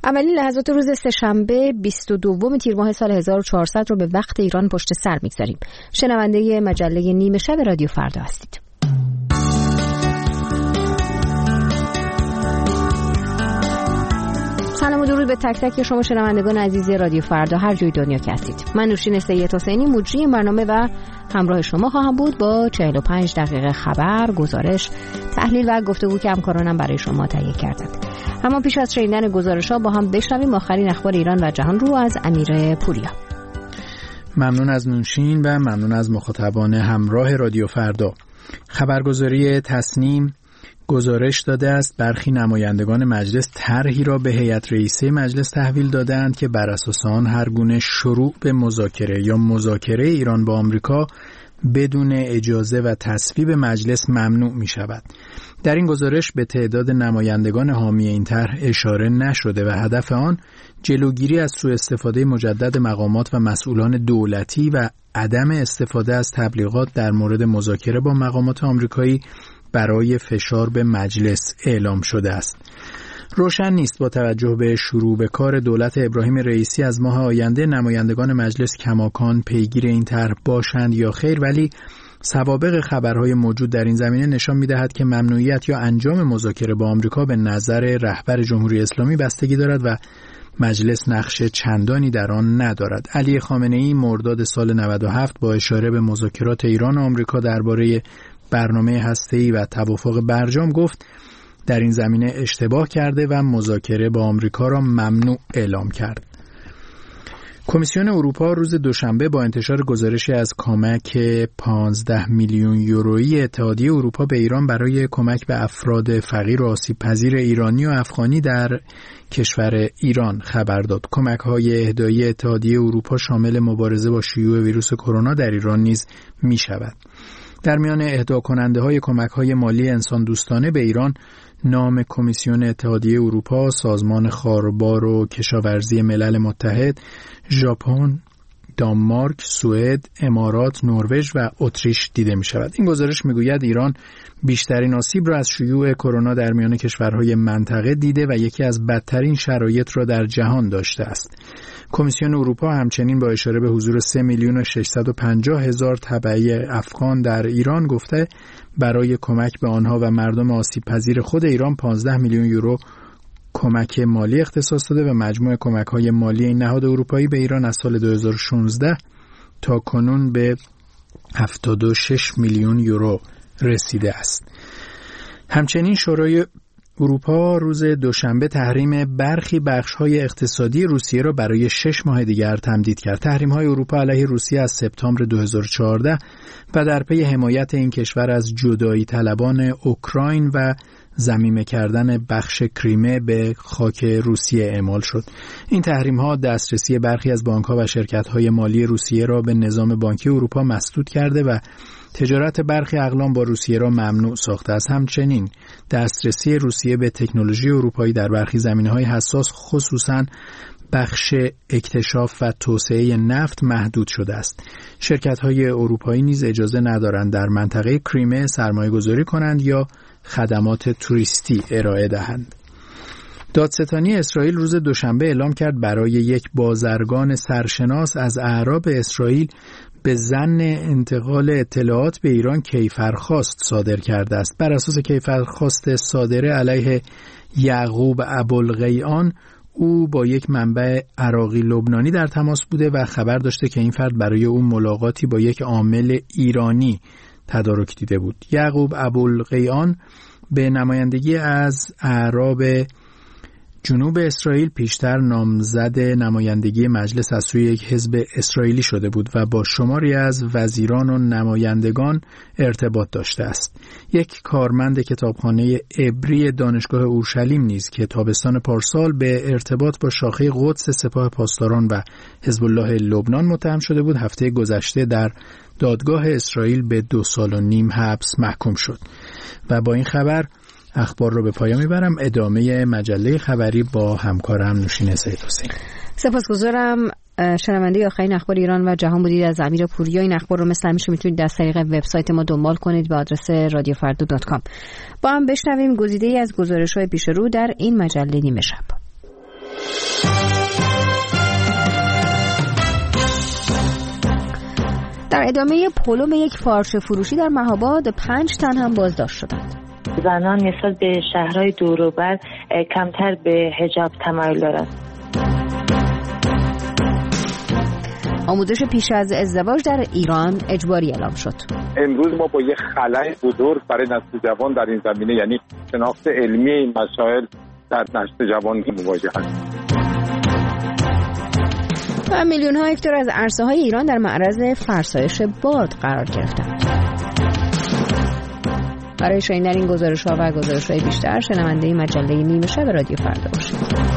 اولین لحظات روز سه‌شنبه 22 تیر ماه سال 1400 رو به وقت ایران پشت سر می‌گذاریم. شنونده مجله نیمه شب رادیو فردا هستید. سلام و درود به تک تک شما شنوندگان عزیز رادیو فردا هر جای دنیا که هستید. من نوشین سید حسینی مجری برنامه و همراه شما خواهم بود با 45 دقیقه خبر، گزارش، تحلیل و گفتگو که همکارانم برای شما تهیه کردند. اما پیش از شنیدن گزارش‌ها با هم بشنویم آخرین اخبار ایران و جهان رو از امیر پوریا. ممنون از نوشین و ممنون از مخاطبان همراه رادیو فردا. خبرگزاری تصنیم گزارش داده است برخی نمایندگان مجلس طرحی را به هیئت رئیسه مجلس تحویل دادند که بر اساس آن هر گونه شروع به مذاکره یا مذاکره ایران با آمریکا بدون اجازه و تصویب مجلس ممنوع می شود. در این گزارش به تعداد نمایندگان حامی این طرح اشاره نشده و هدف آن جلوگیری از سوء استفاده مجدد مقامات و مسئولان دولتی و عدم استفاده از تبلیغات در مورد مذاکره با مقامات آمریکایی برای فشار به مجلس اعلام شده است. روشن نیست با توجه به شروع به کار دولت ابراهیم رئیسی از ماه آینده نمایندگان مجلس کماکان پیگیر این طرح باشند یا خیر، ولی سوابق خبرهای موجود در این زمینه نشان می‌دهد که ممنوعیت یا انجام مذاکره با آمریکا به نظر رهبر جمهوری اسلامی بستگی دارد و مجلس نقش چندانی در آن ندارد. علی خامنه‌ای مرداد سال 97 با اشاره به مذاکرات ایران و آمریکا درباره برنامه هسته‌ای و توافق برجام گفت در این زمینه اشتباه کرده و مذاکره با آمریکا را ممنوع اعلام کرد. کمیسیون اروپا روز دوشنبه با انتشار گزارشی از کمک 15 میلیون یورویی اتحادیه اروپا به ایران برای کمک به افراد فقیر و آسیب پذیر ایرانی و افغانی در کشور ایران خبر داد. کمک‌های اهدایی اتحادیه اروپا شامل مبارزه با شیوع ویروس کرونا در ایران نیز می‌شود. در میان اهدا کننده های کمک های مالی انسان دوستانه به ایران نام کمیسیون اتحادیه اروپا، سازمان خاربار و کشاورزی ملل متحد، ژاپن، دانمارک، سوئد، امارات، نروژ و اتریش دیده می شود. این گزارش می گوید ایران بیشترین آسیب را از شیوع کرونا در میان کشورهای منطقه دیده و یکی از بدترین شرایط را در جهان داشته است. کمیسیون اروپا همچنین با اشاره به حضور 3,650,000 تبعی افغان در ایران گفته برای کمک به آنها و مردم آسیب پذیر خود ایران 15 میلیون یورو کمک مالی اختصاص داده و مجموع کمک‌های مالی این نهاد اروپایی به ایران از سال 2016 تا کنون به 76 میلیون یورو رسیده است. همچنین شورای اروپا روز دوشنبه تحریم برخی بخش‌های اقتصادی روسیه را برای 6 ماه دیگر تمدید کرد. تحریم‌های اروپا علیه روسیه از سپتامبر 2014 و در پی حمایت این کشور از جدایی طلبان اوکراین و ضمیمه کردن بخش کریمه به خاک روسیه اعمال شد. این تحریم‌ها دسترسی برخی از بانک‌ها و شرکت‌های مالی روسیه را به نظام بانکی اروپا مسدود کرده و تجارت برخی اقلام با روسیه را ممنوع ساخته است. همچنین دسترسی روسیه به تکنولوژی اروپایی در برخی زمینه‌های حساس خصوصاً بخش اکتشاف و توسعه نفت محدود شده است. شرکت‌های اروپایی نیز اجازه ندارند در منطقه کریمه سرمایه‌گذاری کنند یا خدمات توریستی ارائه دهند. دادستانی اسرائیل روز دوشنبه اعلام کرد برای یک بازرگان سرشناس از اعراب اسرائیل به ظن انتقال اطلاعات به ایران کیفرخواست صادر کرده است. بر اساس کیفرخواست صادره علیه یعقوب ابوالقیعان، او با یک منبع عراقی لبنانی در تماس بوده و خبر داشته که این فرد برای او ملاقاتی با یک عامل ایرانی تدارک دیده بود. یعقوب ابوالقیعان به نمایندگی از اعراب جنوب اسرائیل پیشتر نامزد نمایندگی مجلس از سوی یک حزب اسرائیلی شده بود و با شماری از وزیران و نمایندگان ارتباط داشته است. یک کارمند کتابخانه عبری دانشگاه اورشلیم نیز که تابستان پارسال به ارتباط با شاخه قدس سپاه پاسداران و حزب الله لبنان متهم شده بود، هفته گذشته در دادگاه اسرائیل به 2.5 سال حبس محکوم شد. و با این خبر اخبار رو به پایان میبرم. ادامه مجله خبری با همکارم نوشین سید حسینی. سپاسگزارم. شنونده آخرین اخبار ایران و جهان بودید از امیر پوریا. این اخبار رو مثل همیشه میتونید از طریق وبسایت ما دنبال کنید به آدرس radiofardo.com. با هم بشنویم گزیده‌ای از گزارش‌های پیش رو در این مجله نیمه شب. در ادامه پلم یک فارچه فروشی در مهاباد 5 تن هم بازداشت شدند. زنان نسبت به شهرهای دور و بر کمتر به حجاب تمایل دارند. آموزش پیش از ازدواج در ایران اجباری اعلام شد. امروز ما با یک خلأ بزرگ برای نسل جوان در این زمینه، یعنی شناخت علمی این مسائل در نسل جوان مواجه هستیم. و میلیون ها هکتار از عرصه های ایران در معرض فرسایش باد قرار گرفتند. برای شنیدن این گزارش ها و گزارش های بیشتر شنونده مجله نیمه شب رادیو فردا باشید.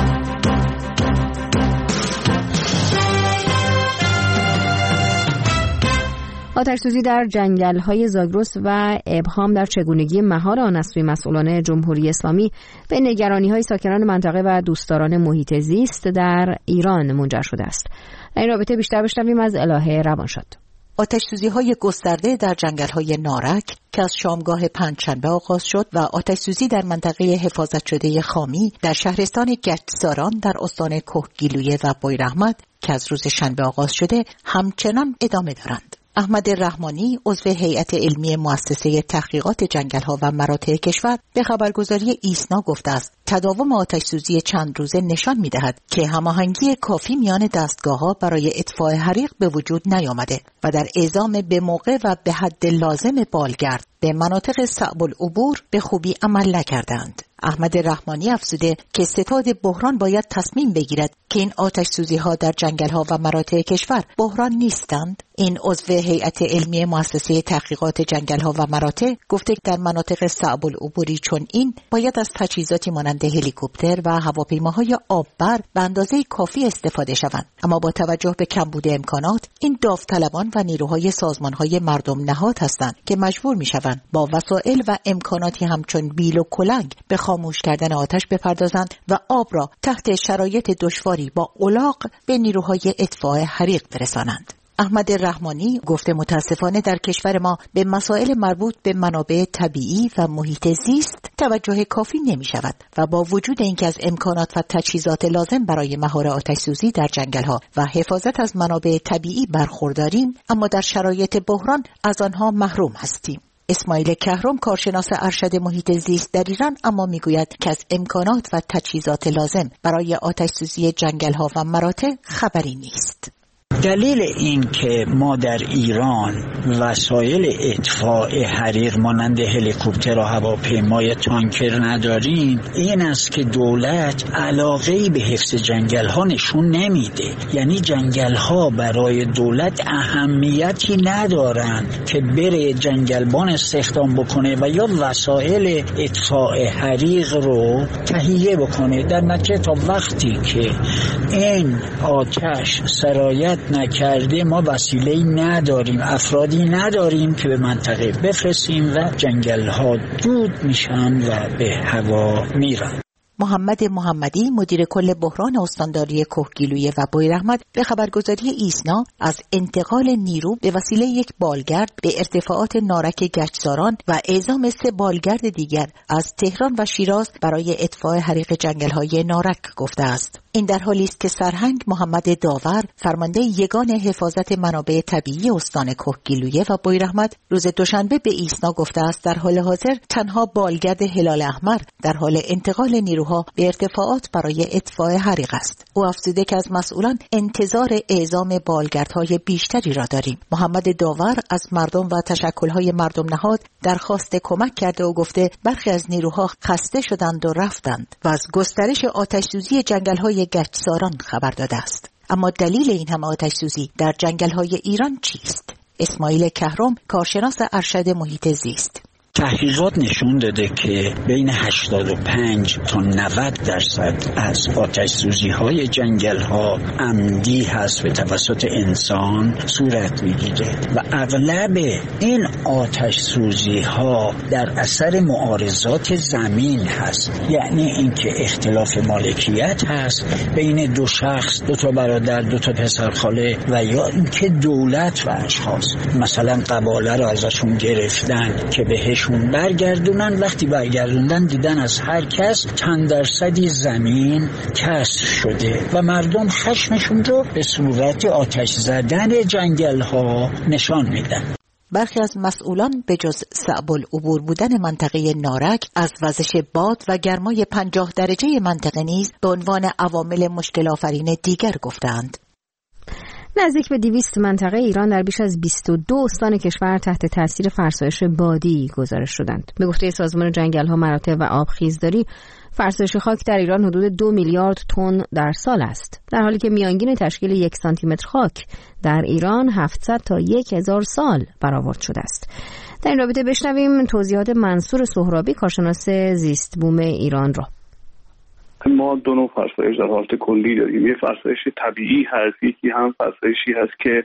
آتش‌سوزی در جنگل‌های زاگرس و ابهام در چگونگی مهار آن از سوی مسئولان جمهوری اسلامی به نگرانی‌های ساکنان منطقه و دوستداران محیط زیست در ایران منجر شده است. در این رابطه بیشتر بشنویم از الهه روانشاد. آتش‌سوزی‌های گسترده در جنگل‌های نارک که از شامگاه پنجشنبه آغاز شد و آتش‌سوزی در منطقه حفاظت شده خامی در شهرستان گچساران در استان کهگیلویه و بویراحمد که از روز شنبه آغاز شده همچنان ادامه دارند. احمد رحمانی عضو هیئت علمی مؤسسه تحقیقات جنگل‌ها و مراتع کشور به خبرگزاری ایسنا گفته است تداوم آتش‌سوزی چند روزه نشان می‌دهد که هماهنگی کافی میان دستگاه‌ها برای اطفاء حریق به وجود نیامده و در اعزام به موقع و به حد لازم بالگرد به مناطق صعب العبور به خوبی عمل نکردند. احمد رحمانی افزوده که ستاد بحران باید تصمیم بگیرد که این آتش‌سوزی‌ها در جنگل‌ها و مراتع کشور بحران نیستند. این عضو هیئت علمی مؤسسه تحقیقات جنگل‌ها و مراتع گفته در مناطق صعب العبوری چون این باید از تجهیزاتی مانند هلیکوپتر و هواپیماهای آببر به اندازه کافی استفاده شوند، اما با توجه به کمبود امکانات این داوطلبان و نیروهای سازمان‌های مردم نهاد هستند که مجبور می‌شوند با وسایل و امکاناتی همچون بیل و کلنگ به خاموش کردن آتش بپردازند و آب را تحت شرایط دشواری با الاغ به نیروهای اطفاء حریق برسانند. احمد رحمانی گفته متاسفانه در کشور ما به مسائل مربوط به منابع طبیعی و محیط زیست توجه کافی نمی شود و با وجود اینکه از امکانات و تجهیزات لازم برای مهار آتش‌سوزی در جنگل‌ها و حفاظت از منابع طبیعی برخورداریم، اما در شرایط بحران از آنها محروم هستیم. اسماعیل کهرم کارشناس ارشد محیط زیست در ایران اما میگوید که از امکانات و تجهیزات لازم برای آتش‌سوزی جنگل‌ها و مراتع خبری نیست. دلیل این که ما در ایران وسایل اطفاء حریق مانند هلیکوپتر و هواپیمای تانکر نداریم این است که دولت علاقه‌ای به حفظ جنگل‌ها نشون نمیده. یعنی جنگل‌ها برای دولت اهمیتی ندارن که بره جنگلبان استخدام بکنه و یا وسایل اطفاء حریق رو تهیه بکنه. در نتیجه تا وقتی که این آتش سرایت نکرده ما وسیله‌ای نداریم، افرادی نداریم که به منطقه بفرستیم و جنگل‌ها دود میشن و به هوا میرن. محمد محمدی مدیر کل بحران استانداری کهگیلویه و بویراحمد به خبرگزاری ایسنا از انتقال نیرو به وسیله یک بالگرد به ارتفاعات نارک گچساران و اعزام 3 بالگرد دیگر از تهران و شیراز برای اطفاء حریق جنگل‌های نارک گفته است. این در حالی است که سرهنگ محمد داور فرمانده یگان حفاظت منابع طبیعی استان کهگیلویه و بویراحمد روز دوشنبه به ایسنا گفته است در حال حاضر تنها بالگرد هلال احمر در حال انتقال نیروها به ارتفاعات برای اطفاء حریق است. او افزوده که از مسئولان انتظار اعزام بالگردهای بیشتری را داریم. محمد داور از مردم و تشکل‌های مردم نهاد درخواست کمک کرده و گفته برخی از نیروها خسته شدند و رفتند و از گسترش آتش‌سوزی جنگل‌های گچساران خبر داده است. اما دلیل این همه آتش‌سوزی در جنگل‌های ایران چیست؟ اسماعیل کهرم کارشناس ارشد محیط زیست: تحقیقات نشون داده که بین 85 تا 90% از آتش‌سوزی‌های جنگل‌ها عمدی هست به توسط انسان صورت می‌گیره و اغلب این آتش‌سوزی‌ها در اثر معارضات زمین هست. یعنی اینکه اختلاف مالکیت هست بین 2 شخص، 2 تا برادر، 2 تا پسرخاله و یا اینکه دولت و اشخاص مثلا قباله رو ازشون گرفتن که بهش خودشون برگردونن. وقتی برگردوندن دیدن از هر کس چند درصدی زمین کسر شده و مردم خشمشون رو به صورت آتش زدن جنگل ها نشان میدن. برخی از مسئولان به جز صعب العبور بودن منطقه نارک از وزش باد و گرمای 50 درجه منطقه نیز به عنوان عوامل مشکل آفرین دیگر گفتند. نزدیک به 200 منطقه ایران در بیش از 22 استان کشور تحت تاثیر فرسایش بادی گزارش شدند. به گفته سازمان جنگل‌ها، مراتع و آبخیزداری، فرسایش خاک در ایران حدود 2 میلیارد تن در سال است، در حالی که میانگین تشکیل 1 سانتیمتر خاک در ایران 700 تا 1000 سال برآورد شده است. در این رابطه بشنویم توضیحات منصور سهرابی، کارشناس زیست بوم ایران را. ما دو نوع فرسایش در حالت کلی داریم. یه فرسایش طبیعی هست، یکی هم فرسایشی هست که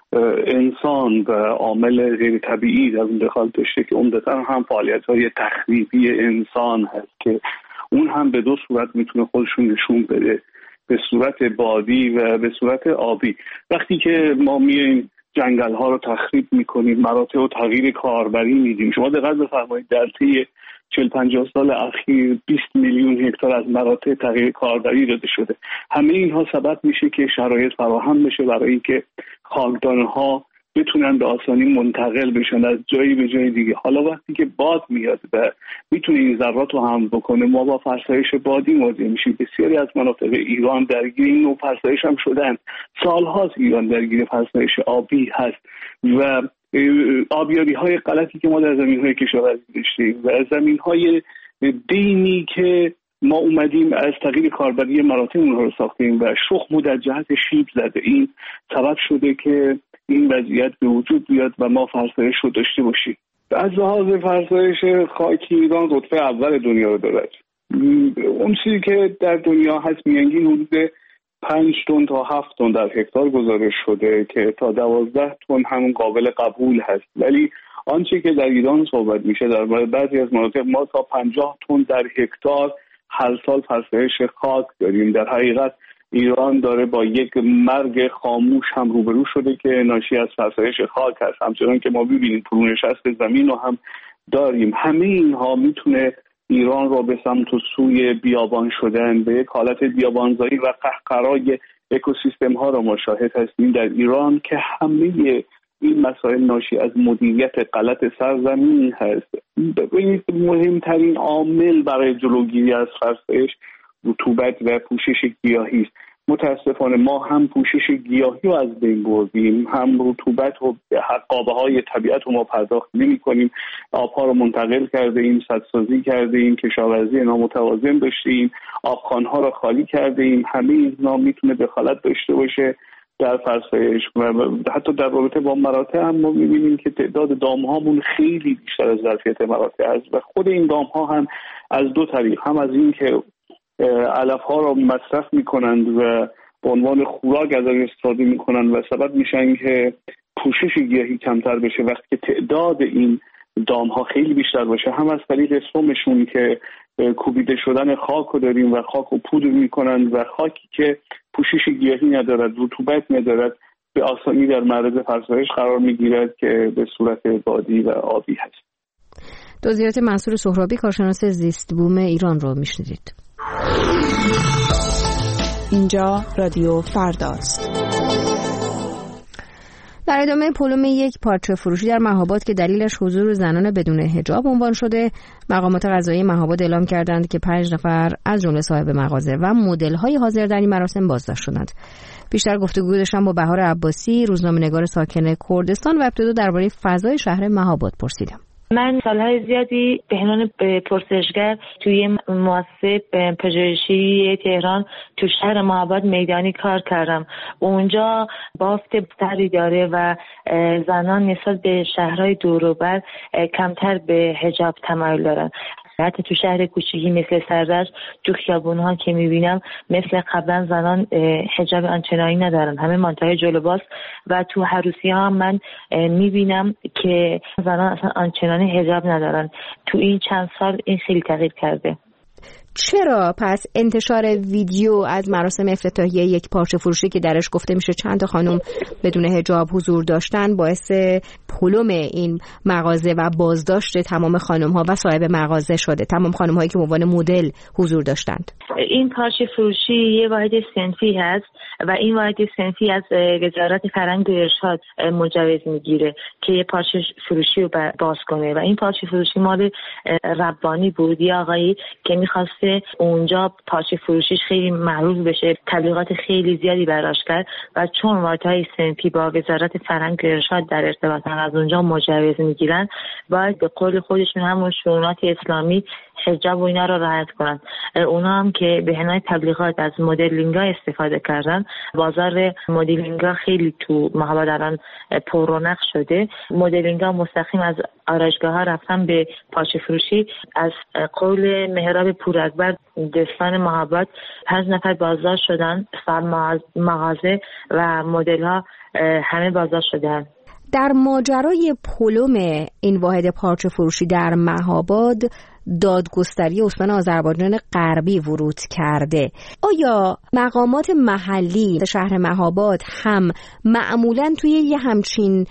انسان و عامل غیر طبیعی در اون دخالت داشته که عمدتاً هم فعالیت‌های تخریبی انسان هست که اون هم به دو صورت میتونه خودشون نشون بده، به صورت بادی و به صورت آبی. وقتی که ما میایم جنگل ها رو تخریب میکنیم، مراتع و تغییر کاربری میدیم. شما دقت بفرمایید در طی 40-50 سال اخیر 20 میلیون هکتار از مراتع تغییر کاربری داده شده. همه اینها سبب میشه که شرایط فراهم بشه برای اینکه خاکدانها بتونن به آسانی منتقل بشن از جایی به جای دیگه. حالا وقتی که باد میاد و میتونه این ذرات رو حمل بکنه، ما با فرسایش بادی مواجه میشیم. بسیاری از مناطق ایران درگیر این نوع فرسایش هم شدن. سالهاست ایران درگیر فرسایش آبی هست و آبیاری های غلطی که ما در زمین های کشاورزی داشتیم و زمین های دینی که ما اومدیم از تغییر کاربری مراتع اونها رو ساختیم و شخم در جهت شیب زده، این سبب شده که این وضعیت به وجود بیاد و ما فرسایش رو داشته باشیم. از لحاظ فرسایش خاک ایران رتبه اول دنیا رو دارد. اون چیزی که در دنیا هست میانگین حدود 5 تن تا 7 تن در هکتار گزارش شده که تا 12 تن هم قابل قبول هست، ولی آنچه که در ایران صحبت میشه در بعضی از مناطق ما تا 50 تن در هکتار هر سال فرسایش خاک داریم. در حقیقت ایران داره با یک مرگ خاموش هم روبرو شده که ناشی از فرسایش خاک هست. همچنان که ما ببینیم فرونشست زمین رو هم داریم. همه اینها میتونه ایران رو به سمت و سوی بیابان شدن، به یک حالت بیابانزایی و قهقرای اکوسیستم ها رو ما شاهد هستیم در ایران که همه این مسائل ناشی از مدیریت غلط سرزمین هست. ببینید مهمترین عامل برای جلوگیری از فرسایش رطوبت و پوشش گیاهی است. متاسفانه ما هم پوشش گیاهی رو از بین بردیم، هم رطوبت و قابه های طبیعت رو ما پرداخت نمی کنیم. آبها رو منتقل کرده ایم، سدسازی کرده ایم، کشاورزی نامتوازن داشته ایم، آبخوان‌ها رو خالی کرده ایم. همه اینا میتونه دخالت داشته باشه در فرسایش و حتی در رابطه با مراتع هم ما می‌بینیم که تعداد دام‌هامون خیلی بیشتر از ظرفیت مراتع است و خود این دام‌ها هم از دو طریق، هم از این که علف‌ها رو مصرف می‌کنند و به عنوان خوراک ازش استفاده می‌کنند و سبب میشن که پوشش گیاهی کمتر بشه وقتی که تعداد این دام‌ها خیلی بیشتر باشه، هم از طریق سمشون که کوبیده شدن خاک رو داریم و خاک رو پودر می‌کنند و خاکی که پوشش گیاهی ندارد، رطوبت ندارد، به آسانی در معرض فرسایش قرار می‌گیرد که به صورت بادی و آبی هست. توضیحات منصور سهرابی، کارشناس زیست بوم ایران رو میشنیدید. اینجا رادیو فرداست. در ادامه پولم یک پارچه فروشی در مهاباد که دلیلش حضور زنان بدون حجاب عنوان شده، مقامات قضایی مهاباد اعلام کردند که 5 نفر از جمله صاحب مغازه و مدل‌های حاضر در این مراسم بازداشت شدند. بیشتر گفتگو داشتم با بهار عباسی، روزنامه‌نگار ساکن کردستان و ابتدا درباره فضای شهر مهاباد پرسیدم. من سالهای زیادی به عنوان پرسشگر توی مؤسسه پژوهشی تهران تو شهر مهاباد میدانی کار کردم. اونجا بافت بهتری داره و زنان نسبت به شهرهای دور و بر کمتر به حجاب تمایل دارن. حتی تو شهر کوچیکی مثل سردشت تو خیابون‌ها که می‌بینم مثل قبلا زنان حجاب آنچنانی ندارن، همه منطقه جلوباس و تو عروسی‌ها هم من می‌بینم که زنان اصلا آنچنانی حجاب ندارن. تو این چند سال این خیلی تغییر کرده. چرا پس انتشار ویدیو از مراسم افتتاحیه یک پارچه فروشی که درش گفته میشه چند تا خانم بدون حجاب حضور داشتن باعث پلم این مغازه و بازداشت تمام خانم ها و صاحب مغازه شده، تمام خانم هایی که به عنوان مدل حضور داشتند؟ این پارچه فروشی یه واحد صنفی هست و این واحد صنفی از وزارت فرهنگ و ارشاد مجوز میگیره که یه پارچه فروشی رو باز کنه و این پارچه فروشی مال ربانی بود، یه آقایی که میخواسته اونجا پارچه فروشیش خیلی معروف بشه، تبلیغات خیلی زیادی براش کرد و چون واحدهای صنفی با وزارت فرهنگ و ارشاد در ارتباطن از اونجا مجوز میگیرن، باید به قول خودشون همون شؤونات اسلامی حجاب و اینا رو رعایت کنن. اونا هم که به عنوان تبلیغات از مدلینگا استفاده کردن. بازار مدلینگا خیلی تو محبت الان پر رونق شده. مدلینگا مستقیم از آرایشگاه ها رفتن به پارچه فروشی. از قول مهراب پوراکبر دستان محبت 5 نفر بازداشت شدن، مغازه و مدل ها همه بازداشت شدن. در ماجرای پلم این واحد پارچه فروشی در مهاباد دادگستری استان آذربایجان غربی ورود کرده. آیا مقامات محلی شهر مهاباد هم معمولاً توی یه همچین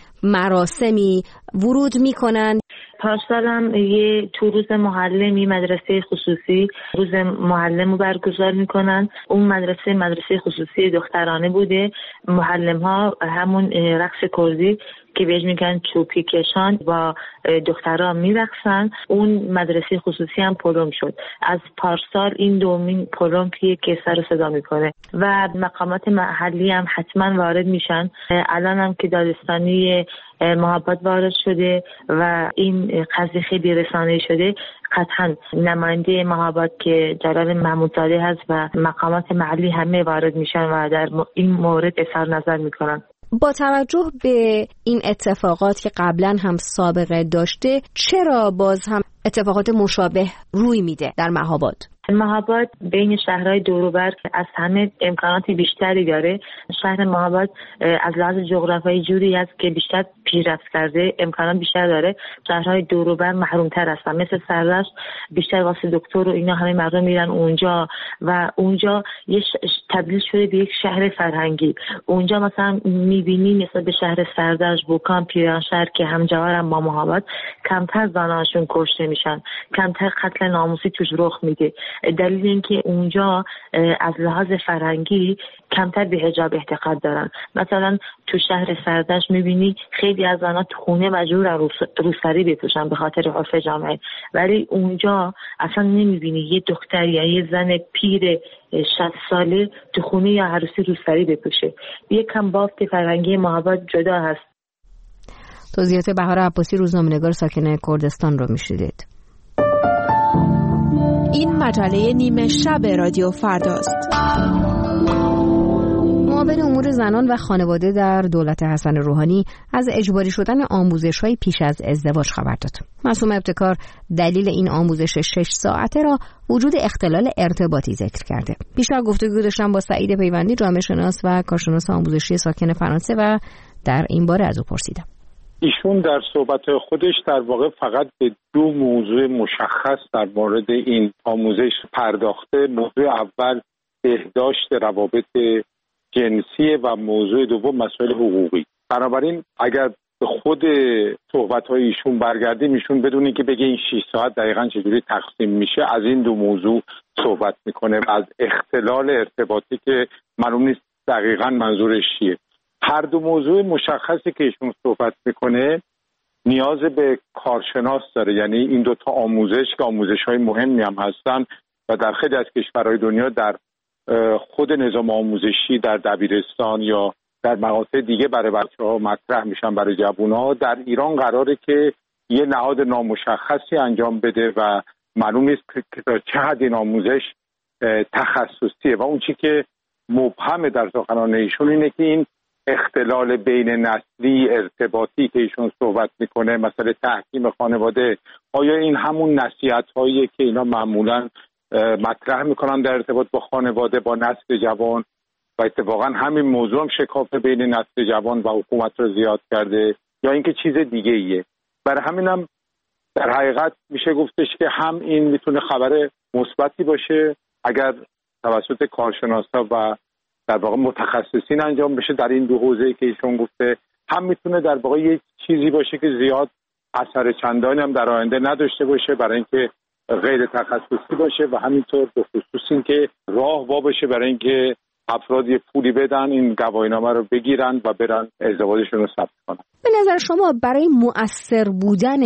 مراسمی ورود میکنن؟ پارسال هم تو روز معلمی مدرسه خصوصی روز معلم رو برگزار میکنن. اون مدرسه خصوصی دخترانه بوده. معلم ها همون رقص کردی که بهش میگن چوپی کشان با دخترها میرقصن. اون مدرسه خصوصی هم پلم شد. از پارسال این دومین پلم که سر و صدا میکنه و مقامات محلی هم حتما وارد میشن. الان هم که دادستانی محبت وارد شده و این قضیه خیلی رسانه‌ای شده، قطعا نماینده محبت که جلال محمودزاده هست و مقامات محلی همه وارد میشن و در این مورد اظهار نظر میکنن. با توجه به این اتفاقات که قبلا هم سابقه داشته، چرا باز هم اتفاقات مشابه روی میده در مهاباد؟ مهاباد بین شهرهای دوروبر از همه امکاناتی بیشتری داره. شهر مهاباد از لحاظ جغرافیایی جوری است که بیشتر پیشرفت کرده، امکانات بیشتر داره. شهرهای دوروبر محروم‌تر هستن، مثل سردشت بیشتر واسه دکتر و اینا همه مردم میرن اونجا و اونجا یه تبدیل شده به یک شهر فرهنگی. اونجا مثلا میبینی مثلا به شهر سردشت، بوکان، پیرانشهر که همجوارن با مهاباد، کمتر زناشون کشته میشن، کمتر قتل ناموسی توش رخ میده. دلیل اینکه اونجا از لحاظ فرهنگی کمتر به حجاب اعتقاد دارن. مثلا تو شهر سردشت میبینی خیلی از زنها تو خونه مجبورن روسری بپوشن به خاطر عرف جامعه، ولی اونجا اصلا نمیبینی یه دختر یا یه زن پیر 60 ساله تو خونه یا عروسی روسری بپوشه. یکم بافت فرهنگی مهاباد جدا هست. توضیحات بهار عباسی، روزنامه‌نگار ساکن کردستان رو میشنیدید. این مجله نیمه شب رادیو فرداست. معاون امور زنان و خانواده در دولت حسن روحانی از اجباری شدن آموزش‌های پیش از ازدواج خبر داد. معصومه ابتکار دلیل این آموزش 6 ساعته را وجود اختلال ارتباطی ذکر کرده. بیشتر گفتگو داشتم با سعید پیوندی، جامعه شناس و کارشناس آموزشی ساکن فرانسه و در این باره از او پرسیدم. ایشون در صحبت خودش در واقع فقط به 2 موضوع مشخص در مورد این آموزش پرداخته. موضوع اول بهداشت روابط جنسی و موضوع دوم مسائل حقوقی. بنابراین اگر به خود صحبت‌های ایشون برگردیم، ایشون بدون که بگه این 6 ساعت دقیقاً چجوری تقسیم میشه، از این 2 موضوع صحبت میکنه، از اختلال ارتباطی که معلوم نیست دقیقاً منظورش چیه. هر 2 موضوع مشخصی که ایشون صحبت میکنه نیاز به کارشناس داره. یعنی این 2 تا آموزش که آموزش‌های مهمی هم هستن و در خیلی از کشورهای دنیا در خود نظام آموزشی در دبیرستان یا در مقاطع دیگه برای بچه‌ها مطرح میشن، برای جوان‌ها. در ایران قراره که یه نهاد نامشخصی انجام بده و معلوم نیست که تا چه حد این آموزش تخصصیه و اون چی که مبهمه در سخنان ایشون اینه که این اختلال بین نسلی ارتباطی که ایشون صحبت میکنه، مسئله تحکیم خانواده، آیا این همون نصیحت‌هایی که اینا معمولاً مطرح میکنن در ارتباط با خانواده، با نسل جوان، و اتفاقا همین موضوع هم شکاف بین نسل جوان و حکومت رو زیاد کرده، یا اینکه چیز دیگه ایه؟ برای همینم در حقیقت میشه گفتش که هم این میتونه خبر مثبتی باشه. اگر توسط کارشناسا و در واقع متخصصین انجام بشه در این دو حوزه‌ای که ایشون گفته، هم میتونه در واقع یک چیزی باشه که زیاد اثر چندانی هم در آینده نداشته باشه برای اینکه غیر تخصصی باشه، و همینطور به خصوص اینکه راه وا بشه برای اینکه افراد یه پولی بدن این گواهینامه رو بگیرن و برن ازدواجشون رو ثبت کنن. به نظر شما برای مؤثر بودن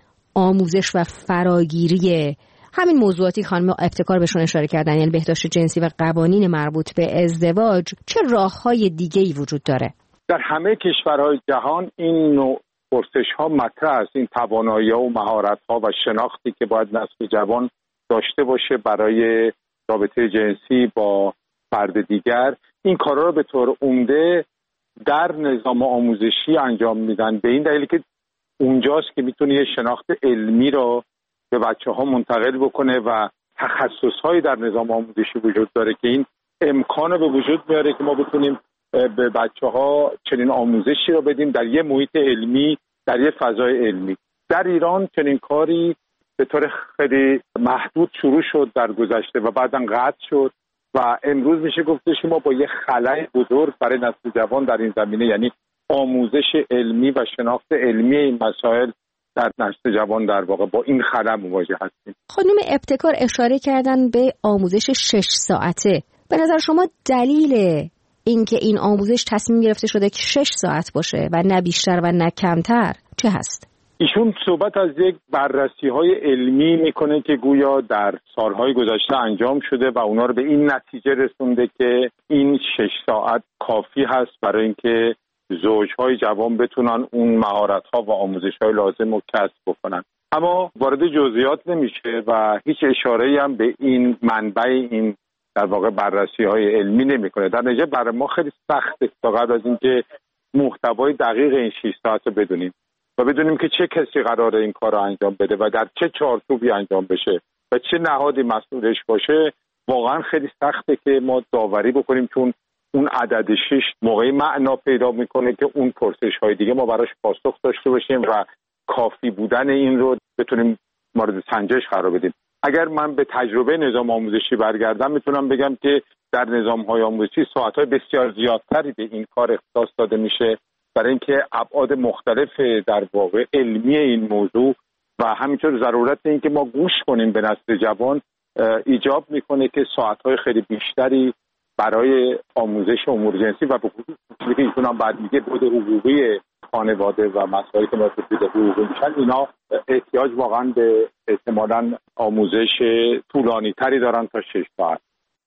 آموزش و فراگیری همین موضوعاتی خانم ابتکار بهشون اشاره کردن، یعنی بهداشت جنسی و قوانین مربوط به ازدواج، چه راه‌های دیگه‌ای وجود داره؟ در همه کشورهای جهان این نوع پرسش‌ها مطرح است. این توانایی‌ها و مهارت‌ها و شناختی که باید نسل جوان داشته باشه برای رابطه جنسی با فرد دیگر، این کارا رو به طور عمده در نظام آموزشی انجام میدن، به این دلیل که اونجاست که میتونه یه شناخت علمی رو به بچه‌ها منتقل بکنه و تخصص‌هایی در نظام آموزشی وجود داره که این امکان رو به وجود میاره که ما بتونیم به بچه‌ها چنین آموزشی رو بدیم در یه محیط علمی، در یه فضای علمی. در ایران چنین کاری به طور خیلی محدود شروع شد در گذشته و بعداً قطع شد و امروز میشه گفتش که ما با یه خلأ بزرگ برای نسل جوان در این زمینه، یعنی آموزش علمی و شناخت علمی این مسائل در نسل جوان، در واقع با این خلأ مواجه هستیم. خانم ابتکار اشاره کردن به آموزش 6 ساعته. به نظر شما دلیل اینکه این آموزش تصمیم گرفته شده که 6 ساعت باشه و نه بیشتر و نه کمتر چه هست؟ ایشون صحبت از یک بررسی‌های علمی میکنه که گویا در سالهای گذشته انجام شده و اونا رو به این نتیجه رسونده که این 6 ساعت کافی هست برای اینکه زوجهای جوان بتونن اون مهارت‌ها و آموزش‌های لازم رو کسب بکنن. اما وارد جزئیات نمیشه و هیچ اشاره‌ای هم به این منبع این در واقع بررسی‌های علمی نمیکنه. در نتیجه برای ما خیلی سخته تا قبل از اینکه محتوای دقیق این 6 ساعت رو بدونیم و بدونیم که چه کسی قراره این کار رو انجام بده و در چه چارچوبی انجام بشه و چه نهادی مسئولش باشه. واقعا خیلی سخته که ما داوری بکنیم، چون اون عدد 6 موقعی معنا پیدا میکنه که اون پرسش‌های دیگه ما براش پاسخ داشته باشیم و کافی بودن این رو بتونیم مورد سنجش قرار بدیم. اگر من به تجربه نظام آموزشی برگردم میتونم بگم که در نظام‌های آموزشی ساعت‌های بسیار زیادتری به این کار اختصاص داده میشه برای اینکه ابعاد مختلف در واقع علمی این موضوع و همینطور ضرورت این که ما گوش کنیم به نسل جوان ایجاب میکنه که ساعت‌های خیلی بیشتری برای آموزش امور جنسی و به خصوص چیزی که ایشون هم بعد میگه بود حقوقی خانواده و مسائلی که مربوط به حقوقی میشن، اینا احتیاج واقعا به احتمالاً آموزش طولانی تری دارن تا 6 ساعت.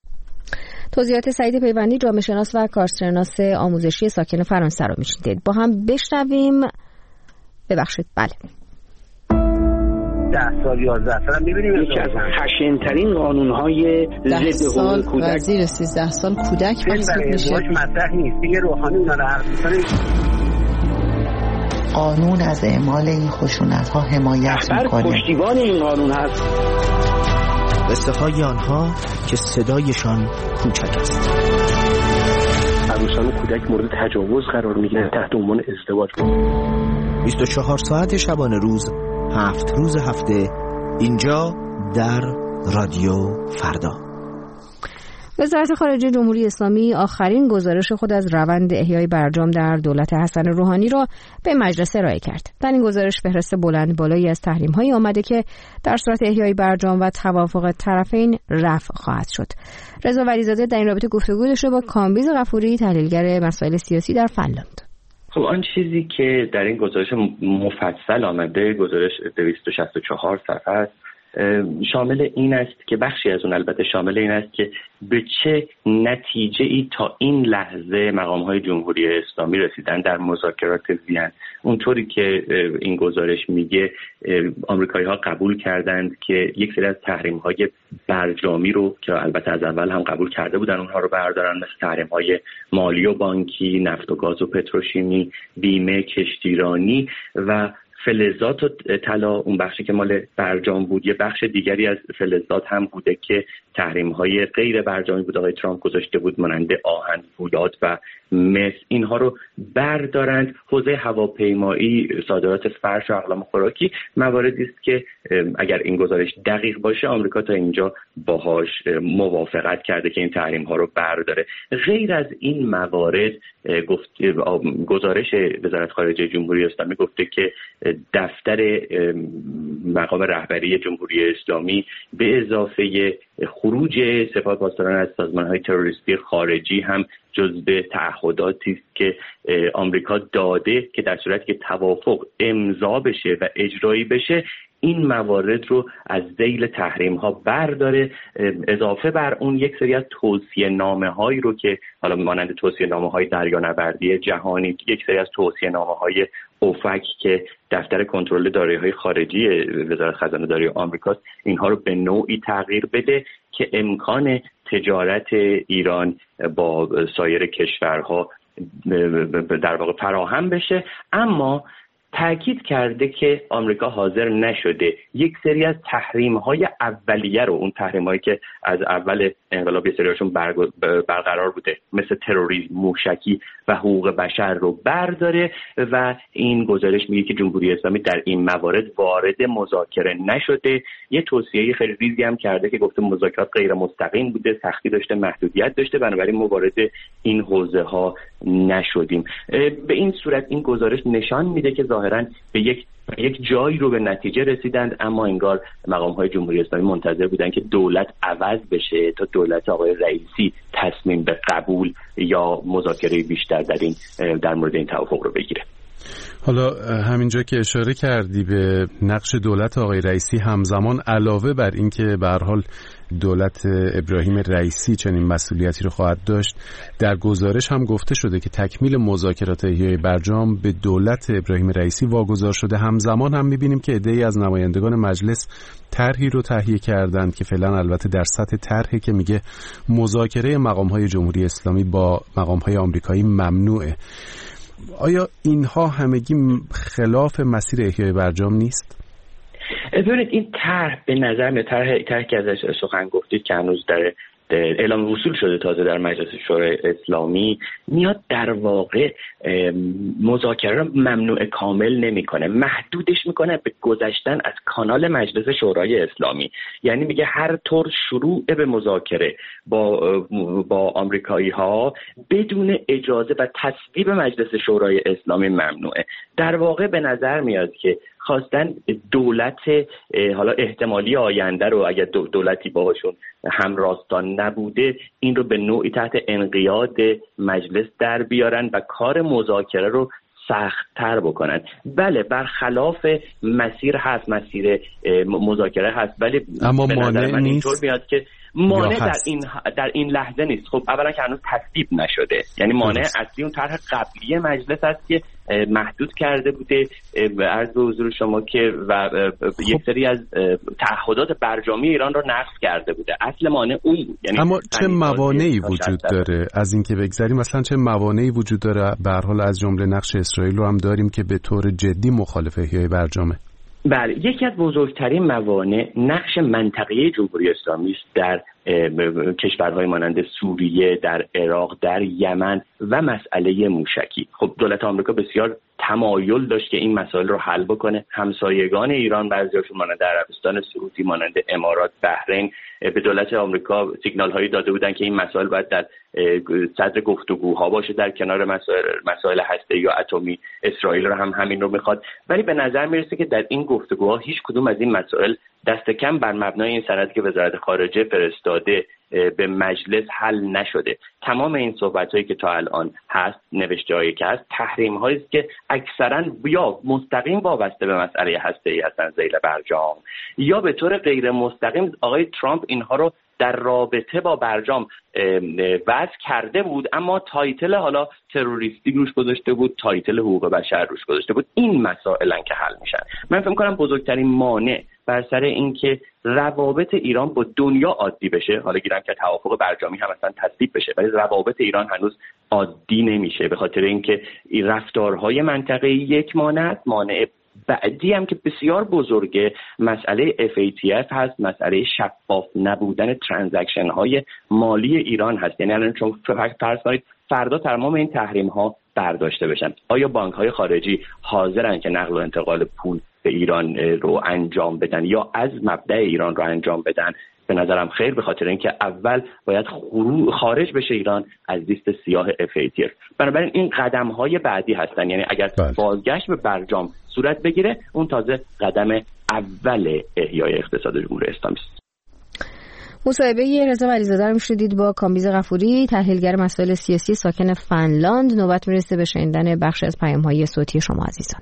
توضیحات سعید پیوندی، جامعه شناس و کارشناس آموزشی ساکن فرانسه رو میشنیدید. با هم بشنویم. ببخشید. بله. 10 سال 11 سال می‌بینیم یکی از خشن‌ترین قانون‌های ضد حقوق کودک زیر 13 سال کودک محسوب میشه. مطرح نیست. دیگه روحانی اونا رو حرف می‌زنه. قانون از اعمال این خشونت‌ها حمایت می‌کنه. پشتیبان این قانون هست. قصه‌های آنها که صدایشان کوچک است. عروسان و کودک مورد تجاوز قرار می‌گیرن تحت عنوان ازدواج. 24 ساعت شبانه روز، 7 روز هفته، اینجا در رادیو فردا. وزارت خارجه جمهوری اسلامی آخرین گزارش خود از روند احیای برجام در دولت حسن روحانی را به مجلس ارائه کرد. در این گزارش فهرست بلند بالایی از تحریم‌هایی آمده که در صورت احیای برجام و توافق طرفین رفع خواهد شد. رضا ولیزاده در این رابطه گفتگو داشته با کامبیز غفوری، تحلیلگر مسائل سیاسی در فنلاند. خب آن چیزی که در این گزارش مفصل آمده، گزارش 264 صفحه است، شامل این است که بخشی از اون البته شامل این است که به چه نتیجه ای تا این لحظه مقام‌های جمهوری اسلامی رسیدن در مذاکرات وین. اونطوری که این گزارش میگه آمریکایی‌ها قبول کردند که یک سری از تحریم‌های برجامی رو که البته از اول هم قبول کرده بودن اونها رو بردارن، مثل تحریم‌های مالی و بانکی، نفت و گاز و پتروشیمی، بیمه، کشتیرانی و فلزات و طلا، اون بخشی که مال برجام بود، یه بخش دیگری از فلزات هم بوده که تحریم‌های غیر برجامی بود آقای ترامپ گذاشته بود، مانند آهن، فولاد و مس. اینها رو بردارند. حوزه هواپیمایی، صادرات فرش و اقلام خوراکی مواردی است که اگر این گزارش دقیق باشه آمریکا تا اینجا باهاش موافقت کرده که این تحریم‌ها رو برداره. غیر از این موارد گزارش وزارت خارجه جمهوری اسلامی گفته که دفتر مقام رهبری جمهوری اسلامی به اضافه خروج سپاه پاسداران از سازمان‌های تروریستی خارجی هم جزو تعهداتی است که آمریکا داده که در صورتی که توافق امضا بشه و اجرایی بشه این موارد رو از ذیل تحریم ها برداره. اضافه بر اون یک سری از توصیه نامه هایی رو که حالا مانند توصیه نامه های دریانوردی جهانی، یک سری از توصیه نامه های اوفک که دفتر کنترل دارایی‌های خارجی وزارت خزانه داری آمریکاست، اینها رو به نوعی تغییر بده که امکان تجارت ایران با سایر کشورها در واقع فراهم بشه. اما تأکید کرده که آمریکا حاضر نشده یک سری از تحریم‌های اولیه رو، اون تحریم‌هایی که از اول انقلاب یه سریاشون برقرار بوده مثل تروریسم، موشکی و حقوق بشر رو برداره و این گزارش میگه که جمهوری اسلامی در این موارد وارد مذاکره نشده. یه توصیه خیلی ریزی هم کرده که گفته مذاکرات غیر مستقیم بوده، سختی داشته، محدودیت داشته، بنابراین ما وارد این حوزه ها نشدیم. به این صورت این گزارش نشان میده که ظاهراً به یک جایی رو به نتیجه رسیدند، اما انگار مقام‌های جمهوری اسلامی منتظر بودن که دولت عوض بشه تا دولت آقای رئیسی تصمیم به قبول یا مذاکره بیشتر در مورد این توافق رو بگیره. حالا همینجا که اشاره کردی به نقش دولت آقای رئیسی، همزمان علاوه بر این که به هر حال دولت ابراهیم رئیسی چنین مسئولیتی رو خواهد داشت، در گزارش هم گفته شده که تکمیل مذاکرات احیای برجام به دولت ابراهیم رئیسی واگذار شده. همزمان هم می‌بینیم که عده‌ای از نمایندگان مجلس طرحی رو تهیه کردند که فعلا البته در سطح طرحی که میگه مذاکره مقام‌های جمهوری اسلامی با مقام‌های آمریکایی ممنوعه. آیا اینها همگی خلاف مسیر احیای برجام نیست؟ ببینید این طرح به نظر میاد، طرحی که ازش سخن گفتید که هنوز در اعلام وصول شده تازه در مجلس شورای اسلامی، میاد در واقع مذاکره را ممنوع کامل نمیکنه، محدودش میکنه به گذشتن از کانال مجلس شورای اسلامی. یعنی میگه هر طور شروع به مذاکره با آمریکایی ها بدون اجازه و تصویب مجلس شورای اسلامی ممنوعه. در واقع به نظر میاد که خواستن دولت حالا احتمالی آینده رو، اگر دولتی باهاشون همراستان نبوده، این رو به نوعی تحت انقیاد مجلس در بیارن و کار مذاکره رو سخت‌تر بکنن. بله برخلاف مسیر هست، مسیر مذاکره هست، ولی اما به نظر من اینطور میاد که مانع در این لحظه نیست. خب اولا که هنوز تصویب نشده، یعنی مانع اصلی اون طرح قبلی مجلس است که محدود کرده بوده عرض به حضور شما که و یک سری از تعهدات برجامی ایران رو نقض کرده بوده. اصل مانع اون بود. یعنی اما چه موانعی وجود داره از این که بگذریم؟ مثلا چه موانعی وجود داره؟ به هر حال از جمله نقش اسرائیل رو هم داریم که به طور جدی مخالف احیای برجامه. بله، یکی از بزرگترین موانع نقش منطقه‌ای جمهوری اسلامی است در کشورهای مانند سوریه، در عراق، در یمن و مسئله موشکی. خب دولت آمریکا بسیار تمایل داشت که این مسائل رو حل بکنه. همسایگان ایران بعضیاشون مانند عربستان سعودی، مانند امارات، بحرین به دولت آمریکا سیگنال هایی داده بودن که این مسائل باید در صدر گفتگوها باشه در کنار مسائل هسته‌ای یا اتمی. اسرائیل رو هم همین رو میخواد، ولی به نظر میرسه که در این گفتگوها هیچ کدوم از این مسائل دست کم بر مبنای این سندی که وزارت خارجه فرستاده به مجلس حل نشده. تمام این صحبت‌هایی که تا الان هست، نوشته‌هایی که هست، تحریم‌هایی است که اکثراً یا مستقیم وابسته به مسئله هسته‌ای هستن ذیل برجام، یا به طور غیر مستقیم آقای ترامپ اینها رو در رابطه با برجام وضع کرده بود، اما تایتل حالا تروریستی روش گذاشته بود، تایتل حقوق بشر روش گذاشته بود. این مسائلن که حل میشن. من فکر می‌کنم بزرگترین مانع بر سر این که روابط ایران با دنیا عادی بشه، حالا گیرم که توافق برجامی هم اصلا تصویب بشه، ولی روابط ایران هنوز عادی نمیشه به خاطر اینکه این رفتارهای منطقه‌ای یک مانع بعدی هم که بسیار بزرگه مسئله FATF هست، مسئله شفاف نبودن ترانزکشن های مالی ایران هست. یعنی الان چون فرض کنید فردا تمام این تحریم ها برداشته بشن، آیا بانک های خارجی حاضرن که نقل و انتقال پول به ایران رو انجام بدن یا از مبدأ ایران رو انجام بدن؟ به نظرم خیر، به خاطر اینکه اول باید خارج بشه ایران از لیست سیاه FATF. بنابراین این قدم های بعدی هستن. یعنی اگر بازگشت به برجام صورت بگیره، اون تازه قدم اول احیای اقتصاد جمهوری اسلامی است. مصاحبه رضا ولیزاده رو میشنیدید با کامبیز غفوری، تحلیلگر مسائل سیاسی ساکن فنلاند. نوبت میرسه به شنیدن بخش از پیام‌های صوتی شما عزیزان.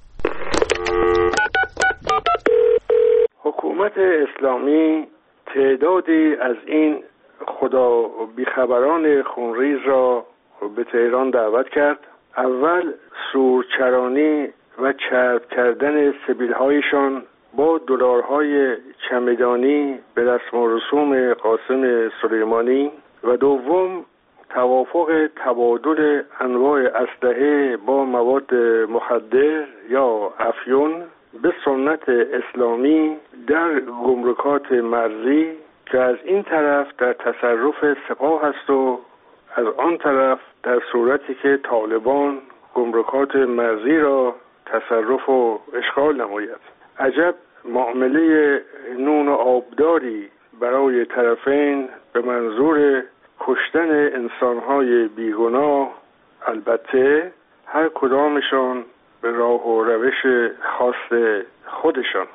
حکومت اسلامی تعدادی از این خدا بیخبران خونریز را به تهران دعوت کرد. اول سورچرانی و چرب کردن سبیل‌هایشان با دلارهای چمدانی به رسم و رسوم قاسم سلیمانی و دوم توافق تبادل انواع اسلحه با مواد مخدر یا افیون به سنت اسلامی در گمرکات مرزی که از این طرف در تصرف سپاه است و از آن طرف در صورتی که طالبان گمرکات مرزی را تصرف و اشغال نماید. عجب معامله نون و آبداری برای طرفین به منظور کشتن انسانهای بیگناه، البته هر کدامشان به راه و روش خاص خودشان.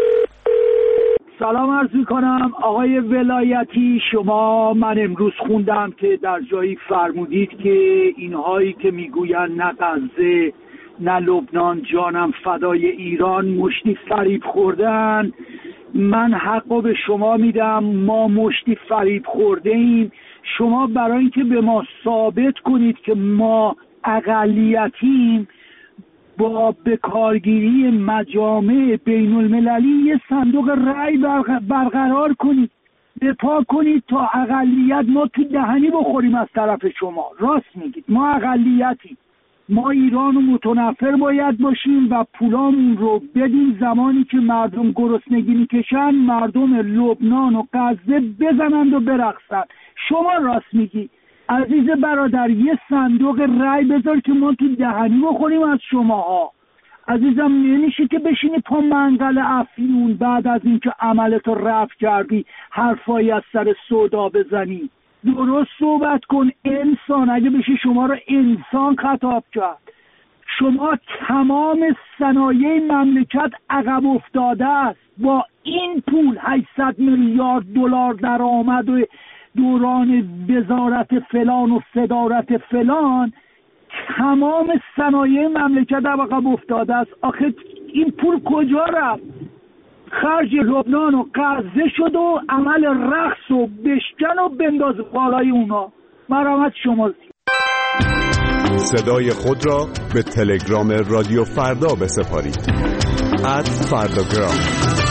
سلام عرض میکنم آقای ولایتی شما. من امروز خوندم که در جایی فرمودید که اینهایی که میگوین نه غزه نه لبنان جانم فدای ایران مشتی فریب خوردن. من حقو به شما میدم، ما مشتی فریب خورده ایم. شما برای اینکه به ما ثابت کنید که ما اقلیتیم با بکارگیری مجامع بین المللی یه صندوق رأی برقرار کنید، دفاع کنید تا اقلیت ما تو دهنی بخوریم از طرف شما. راست میگید، ما اقلیتیم، ما ایران و متنفر باید باشیم و پولامون رو بدیم زمانی که مردم گرسنگی میکشن مردم لبنان و غزه بزنند و برقصند. شما راست میگی عزیز برادر، یه صندوق رأی بذار که ما تو دهنی بخوریم از شماها. عزیزم نمیشه که بشینی پا منقل افیون بعد از اینکه عملتو رفع کردی حرفایی از سر سودا بزنی. درست صحبت کن انسان. اگه بشه شما رو انسان خطاب کرد، شما تمام صنایع مملکت عقب افتاده است. با این پول 800 میلیارد دلار درآمد و دوران وزارت فلان و صدارت فلان، تمام صنایع مملکت عقب افتاده است. آخه این پول کجا رفت؟ خرج لبنان و غزه شد و عمل رقص و بشکن و بنداز بالای اونا. مرحمت شما. صدای خود را به تلگرام رادیو فردا بسپارید. @فرداگرام.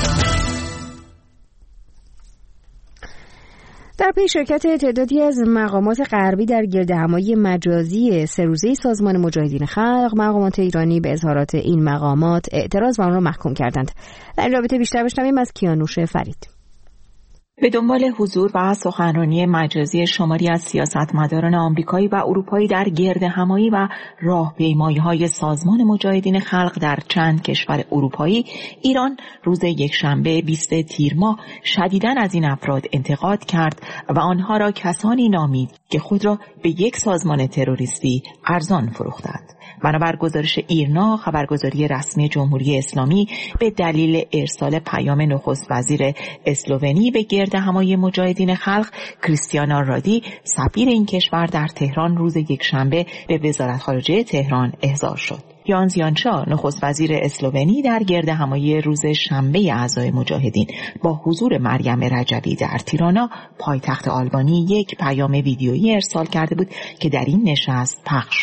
در پی شرکت تعدادی از مقامات غربی در گردهمایی مجازی 3 روزه سازمان مجاهدین خلق، مقامات ایرانی به اظهارات این مقامات اعتراض و آن را محکوم کردند. در این رابطه بیشتر بشنویم از کیانوش فرید. به دنبال حضور و سخنرانی مجازی شماری از سیاستمداران آمریکایی و اروپایی در گردهمایی و راهپیمایی‌های سازمان مجاهدین خلق در چند کشور اروپایی، ایران روز یکشنبه 20 تیر ماه شدیداً از این افراد انتقاد کرد و آنها را کسانی نامید که خود را به یک سازمان تروریستی ارزان فروختند. بنابر گزارش ایرنا، خبرگزاری رسمی جمهوری اسلامی، به دلیل ارسال پیام نخست وزیر اسلوونی به گردهمایی مجاهدین خلق، کریستیانا رادی، سفیر این کشور در تهران، روز یکشنبه به وزارت خارجه تهران احضار شد. یان زیانچا، نخست وزیر اسلوونی، در گردهمایی روز شنبه اعضای مجاهدین با حضور مریم رجبی در تیرانا، پایتخت آلبانی، یک پیام ویدیویی ارسال کرده بود که در این نشست پخش شد.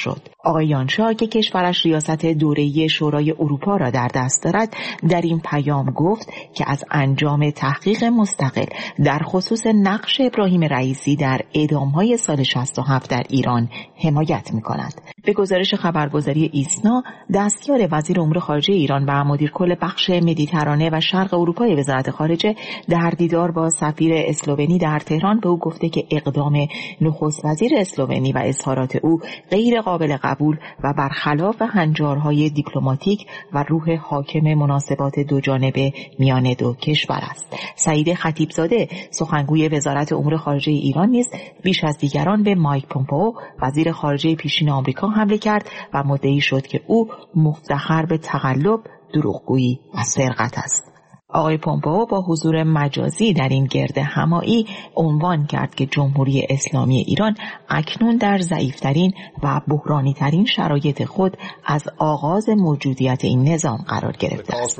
آقای یانشا که کشورش ریاست دوره‌ای شورای اروپا را در دست دارد در این پیام گفت که از انجام تحقیق مستقل در خصوص نقش ابراهیم رئیسی در اعدام‌های سال 67 در ایران حمایت می‌کند. به گزارش خبرگزاری ایسنا، دستیار وزیر امور خارجه ایران و مدیر کل بخش مدیترانه و شرق اروپای وزارت خارجه در دیدار با سفیر اسلوونی در تهران به او گفته که اقدام نخست وزیر اسلوونی و اظهارات او غیر قابل قبول و برخلاف هنجارهای دیپلماتیک و روح حاکم مناسبات دو جانبه میان دو کشور است. سعید خطیبزاده سخنگوی وزارت امور خارجه ایران نیز بیش از دیگران به مایک پومپئو وزیر خارجه پیشین آمریکا حمله کرد و مدعی شد که او مفتخر به تقلب، دروغگویی و سرقت است. آقای پومپئو با حضور مجازی در این گرد همایی عنوان کرد که جمهوری اسلامی ایران اکنون در ضعیفترین و بحرانی‌ترین شرایط خود از آغاز موجودیت این نظام قرار گرفته است.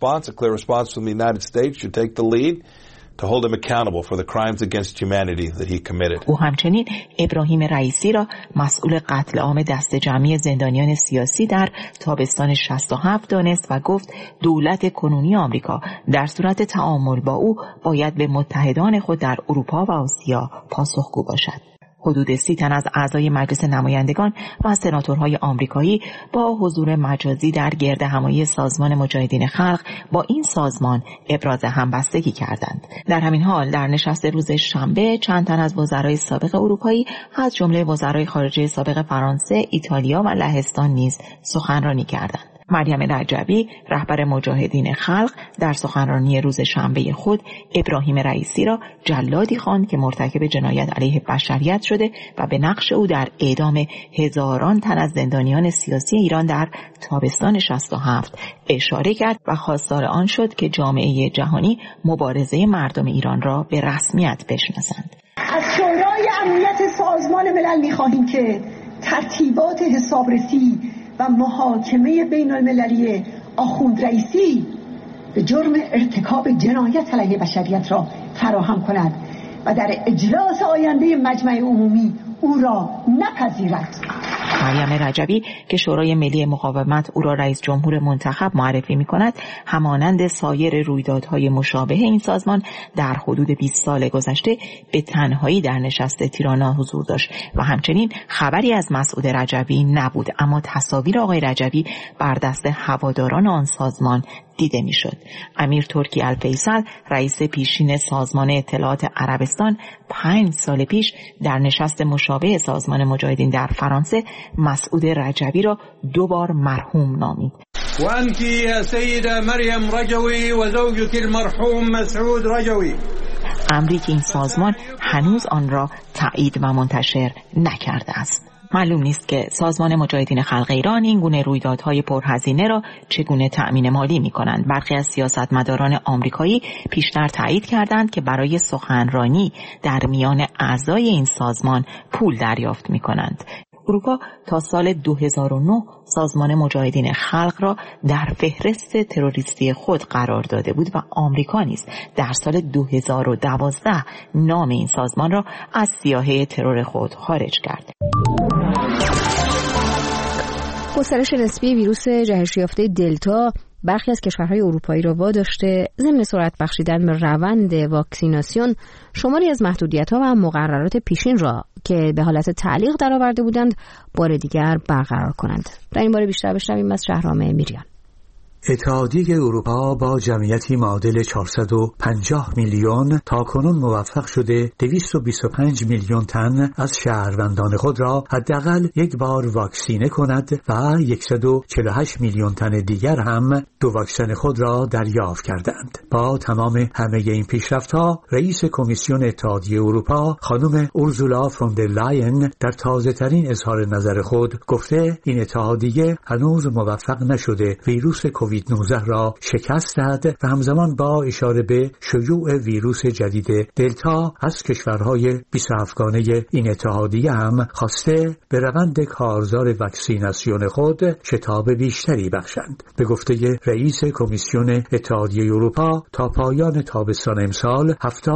to hold him accountable for the crimes against humanity that he committed. او همچنین ابراهیم رئیسی را مسئول قتل عام دست جمعی زندانیان سیاسی در تابستان 67 دانست و گفت دولت کنونی آمریکا در صورت تعامل با او باید به متحدان خود در اروپا و آسیا پاسخگو باشد. حدود 30 تن از اعضای مجلس نمایندگان و سناتورهای آمریکایی با حضور مجازی در گرد همایی سازمان مجاهدین خلق با این سازمان ابراز همبستگی کردند. در همین حال در نشست روز شنبه چند تن از وزرای سابق اروپایی از جمله وزرای خارجه سابق فرانسه، ایتالیا و لهستان نیز سخنرانی کردند. مریم رجبی رهبر مجاهدین خلق در سخنرانی روز شنبه خود ابراهیم رئیسی را جلادی خواند که مرتکب جنایت علیه بشریت شده و به نقش او در اعدام هزاران تن از زندانیان سیاسی ایران در تابستان 67 اشاره کرد و خواستار آن شد که جامعه جهانی مبارزه مردم ایران را به رسمیت بشناسند. از شورای امنیت سازمان ملل می‌خواهیم که ترتیبات حسابرسی و محاکمه بین المللی آخوند رئیسی به جرم ارتکاب جنایت علیه بشریت را فراهم کند و در اجلاس آینده مجمع عمومی او را نپذیرد. مریم رجبی که شورای ملی مقاومت او را رئیس جمهور منتخب معرفی می‌کند، همانند سایر رویدادهای مشابه این سازمان در حدود 20 سال گذشته به تنهایی در نشست تیرانا حضور داشت و همچنین خبری از مسعود رجبی نبود، اما تصاویر آقای رجبی بر دست هواداران آن سازمان دیده میشد. امیر ترکی الفیصل رئیس پیشین سازمان اطلاعات عربستان 5 سال پیش در نشست مشابه سازمان مجاهدین در فرانسه مسعود رجبی را 2 بار مرحوم نامید. و انت یا سیده مریم رجوی و زوجک المرحوم مسعود رجوی. امری که این سازمان هنوز آن را تایید و منتشر نکرده است. معلوم نیست که سازمان مجاهدین خلق ایران این گونه رویدادهای پرهزینه را چگونه تأمین مالی می‌کنند. برخی از سیاستمداران آمریکایی پیشتر تایید کردند که برای سخنرانی در میان اعضای این سازمان پول دریافت می‌کنند. اروپا تا سال 2009 سازمان مجاهدین خلق را در فهرست تروریستی خود قرار داده بود و آمریکا نیز در سال 2012 نام این سازمان را از سیاهه ترور خود خارج کرد. گسترش نسبی ویروس جهش یافته دلتا برخی از کشورهای اروپایی را واداشته ضمن سرعت بخشیدن به روند واکسیناسیون شماری از محدودیت‌ها و مقررات پیشین را که به حالت تعلیق درآورده بودند بار دیگر برقرار کنند. در این باره بیشتر بشنویم از شهرام میریان. اتحادیه اروپا با جمعیتی معادل 450 میلیون تاکنون موفق شده 225 میلیون تن از شهروندان خود را حداقل یک بار واکسینه کند و 148 میلیون تن دیگر هم 2 واکسن خود را دریافت کردند. با تمام همه این پیشرفت‌ها رئیس کمیسیون اتحادیه اروپا خانم اورزولا فون در لاین در تازه‌ترین اظهار نظر خود گفته این اتحادیه هنوز موفق نشده ویروس کووید کووید 19 را شکست دهد و همزمان با اشاره به شیوع ویروس جدید دلتا از کشورهای 27 گانه این اتحادیه هم خواسته به روند کارزار واکسیناسیون خود شتاب بیشتری بخشند. به گفته رئیس کمیسیون اتحادیه اروپا تا پایان تابستان امسال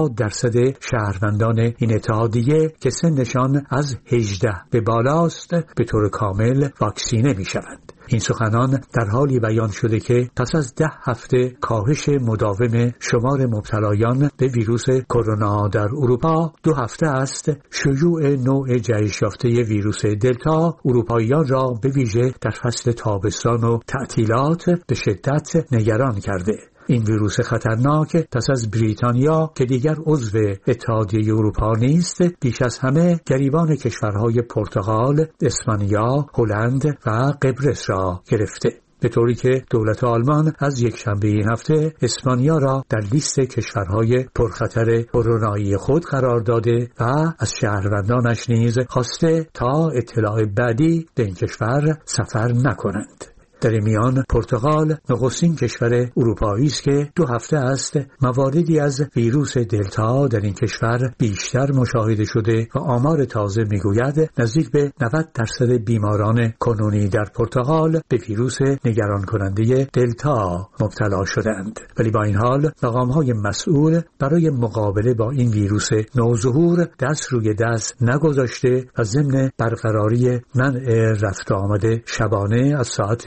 70% شهروندان این اتحادیه که سنشان از 18 به بالاست به طور کامل واکسینه می‌شوند. این سخنان در حالی بیان شده که پس از 10 هفته کاهش مداوم شمار مبتلایان به ویروس کرونا در اروپا 2 هفته است شیوع نوع جهش یافته ویروس دلتا اروپاییان را به ویژه در فصل تابستان و تعطیلات به شدت نگران کرده. این ویروس خطرناک پس از بریتانیا که دیگر عضو اتحادیه اروپا نیست بیش از همه گریبان کشورهای پرتغال، اسپانیا، هلند و قبرس را گرفته، به طوری که دولت آلمان از یکشنبه این هفته اسپانیا را در لیست کشورهای پرخطر کرونایی خود قرار داده و از شهروندانش نیز خواسته تا اطلاع بعدی به این کشور سفر نکنند. در میان پرتغال نخستین کشور اروپایی است که 2 هفته است مواردی از ویروس دلتا در این کشور بیشتر مشاهده شده و آمار تازه میگوید نزدیک به 90% بیماران کنونی در پرتغال به ویروس نگران کننده دلتا مبتلا شدند. ولی با این حال مقام‌های مسئول برای مقابله با این ویروس نوظهور دست روی دست نگذاشته و ضمن برقراری منع رفت و آمد شبانه از ساعت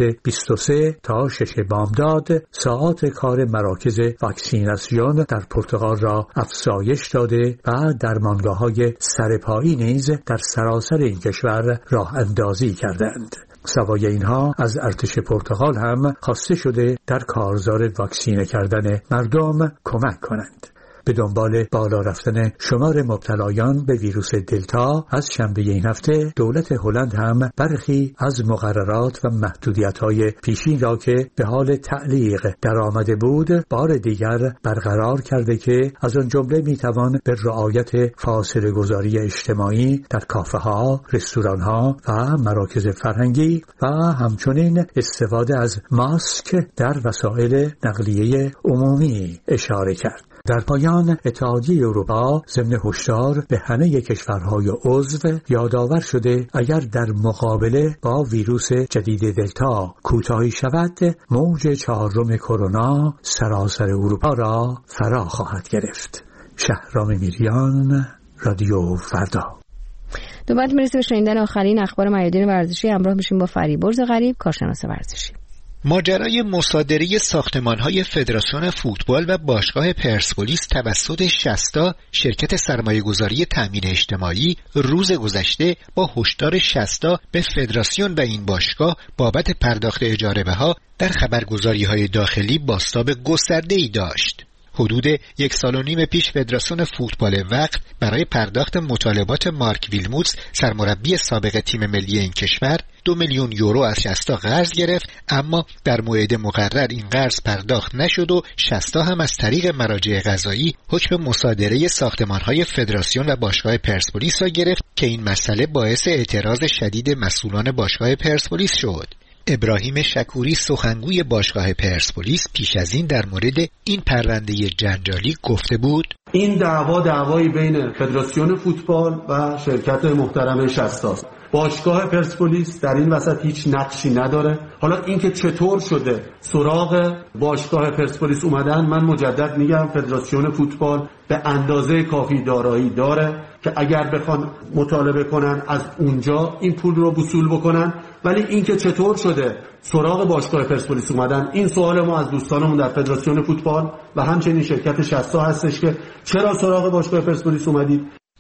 23 تا 6 بامداد ساعات کار مراکز واکسیناسیون در پرتغال را افزایش داده و درمانگاه‌های سرپایی نیز در سراسر این کشور راه اندازی کردند. سوای اینها از ارتش پرتغال هم خواسته شده در کارزار واکسینه کردن مردم کمک کنند. به دنبال بالا رفتن شمار مبتلایان به ویروس دلتا از شنبه این هفته دولت هلند هم برخی از مقررات و محدودیت‌های پیشین را که به حال تعلیق در آمده بود بار دیگر برقرار کرده که از آن جمله میتوان به رعایت فاصله گذاری اجتماعی در کافه‌ها، رستوران‌ها و مراکز فرهنگی و همچنین استفاده از ماسک در وسایل نقلیه عمومی اشاره کرد. در پایان اتحادیه اروپا ضمن هشدار به همه کشورهای عضو یادآور شده اگر در مقابله با ویروس جدید دلتا کوتاهی شود موج 4 کرونا سراسر اروپا را فرا خواهد گرفت. شهرام میریان، رادیو فردا. دوباره میرسیم به شنیدن آخرین اخبار میادین ورزشی. همراه میشیم با فریبرز غریب، کارشناس ورزشی. ماجرای مصادره ساختمان‌های فدراسیون فوتبال و باشگاه پرسپولیس توسط شستا شرکت سرمایه‌گذاری تامین اجتماعی روز گذشته با هشدار شستا به فدراسیون و این باشگاه بابت پرداخت اجاره‌ها در خبرگزاری‌های داخلی بازتاب گسترده‌ای داشت. حدود 1.5 سال پیش فدراسیون فوتبال وقت برای پرداخت مطالبات مارک ویلموتس سرمربی سابق تیم ملی این کشور 2 میلیون یورو از شستا قرض گرفت، اما در موعد مقرر این قرض پرداخت نشد و شستا هم از طریق مراجع قضایی حکم مصادره ساختمان‌های فدراسیون و باشگاه پرسپولیس را گرفت که این مسئله باعث اعتراض شدید مسئولان باشگاه پرسپولیس شد. ابراهیم شکوری سخنگوی باشگاه پرسپولیس پیش از این در مورد این پرونده جنجالی گفته بود: این دعوایی بین فدراسیون فوتبال و شرکت محترم شستاست. باشگاه پرسپولیس در این وسط هیچ نقشی نداره. حالا اینکه چطور شده سراغ باشگاه پرسپولیس اومدن، من مجدد میگم فدراسیون فوتبال به اندازه کافی دارایی داره که اگر بخوان مطالبه کنن از اونجا این پول رو وصول بکنن، ولی اینکه چطور شده سراغ باشگاه پرسپولیس اومدن، این سوال ما از دوستانمون در فدراسیون فوتبال و همچنین شرکت شستا هستش که چرا سراغ باشگاه پرسپولیس اومدید.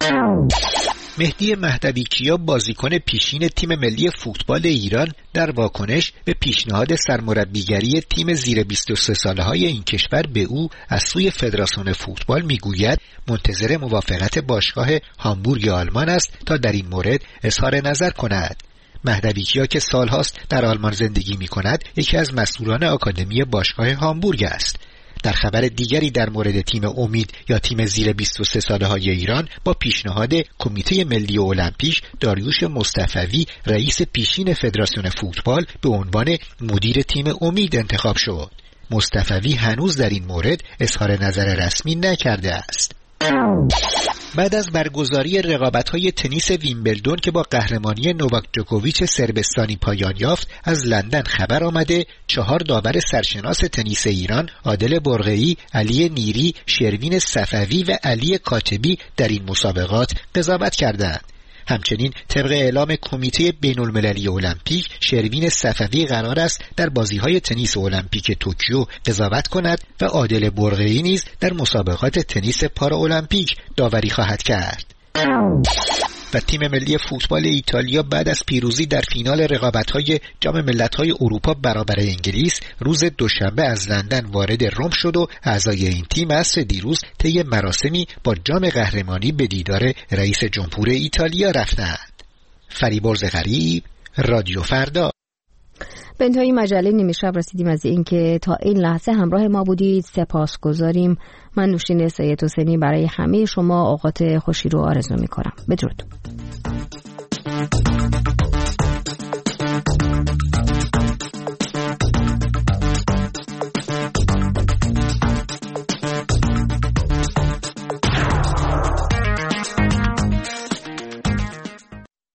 مهدی مهدوی کیا بازیکن پیشین تیم ملی فوتبال ایران در واکنش به پیشنهاد سرمربیگری تیم زیر 23 ساله‌های این کشور به او از سوی فدراسیون فوتبال میگوید منتظر موافقت باشگاه هامبورگ آلمان است تا در این مورد اظهار نظر کند. مهدوی کیا که سالهاست در آلمان زندگی می‌کند، یکی از مسئولان آکادمی باشگاه هامبورگ است. در خبر دیگری در مورد تیم امید یا تیم زیر 23 ساله های ایران، با پیشنهاد کمیته ملی المپیک داریوش مصطفوی رئیس پیشین فدراسیون فوتبال به عنوان مدیر تیم امید انتخاب شد. مصطفوی هنوز در این مورد اظهار نظر رسمی نکرده است. بعد از برگزاری رقابت‌های تنیس ویمبلدون که با قهرمانی نوواک جوکوویچ سربستانی پایان یافت، از لندن خبر آمده 4 داور سرشناس تنیس ایران، عادل برقعی، علی نیری، شروین صفوی و علی کاتبی در این مسابقات قضاوت کردند. همچنین طبق اعلام کمیته بین‌المللی المپیک، شروین صفوی قرار است در بازی‌های تنیس المپیک توکیو قضاوت کند و عادل برقعی نیز در مسابقات تنیس پارالمپیک داوری خواهد کرد. و تیم ملی فوتبال ایتالیا بعد از پیروزی در فینال رقابت‌های جام ملت‌های اروپا برابر انگلیس، روز دوشنبه از لندن وارد روم شد و اعضای این تیم عصر دیروز طی مراسمی با جام قهرمانی به دیدار رئیس جمهور ایتالیا رفتند. فریبرز غریب، رادیو فردا. به انتهای مجله نیمه شب رسیدیم. از اینکه تا این لحظه همراه ما بودید سپاسگزاریم. من نوشین سید حسینی برای همه شما اوقات خوشی رو آرزو می‌کنم. بدرود.